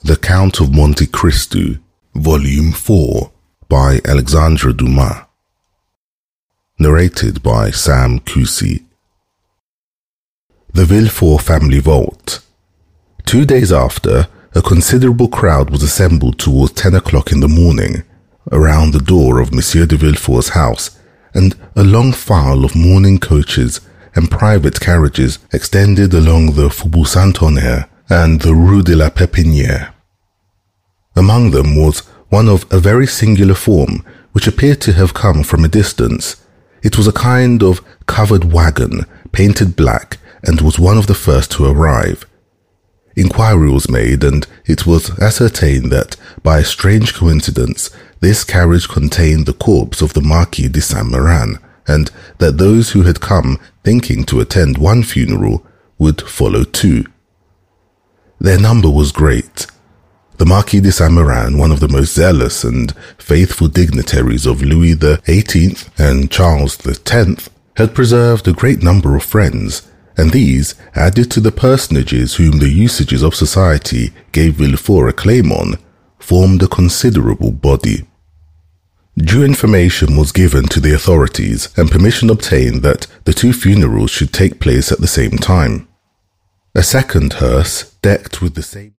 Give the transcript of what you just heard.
The Count of Monte Cristo, Volume 4, by Alexandre Dumas. Narrated by Sam Cusi. The Villefort family vault. 2 days after, a considerable crowd was assembled towards 10 o'clock in the morning around the door of Monsieur de Villefort's house, and a long file of mourning coaches and private carriages extended along the Faubourg Saint-Honoré and the Rue de la Pépinière. Among them was one of a very singular form, which appeared to have come from a distance. It was a kind of covered wagon, painted black, and was one of the first to arrive. Inquiry was made, and it was ascertained that, by a strange coincidence, this carriage contained the corpse of the Marquis de Saint-Méran, and that those who had come thinking to attend one funeral would follow two. Their number was great. The Marquis de Saint-Méran, one of the most zealous and faithful dignitaries of Louis XVIII and Charles X, had preserved a great number of friends, and these, added to the personages whom the usages of society gave Villefort a claim on, formed a considerable body. Due information was given to the authorities, and permission obtained that the two funerals should take place at the same time. A second hearse, decked with the same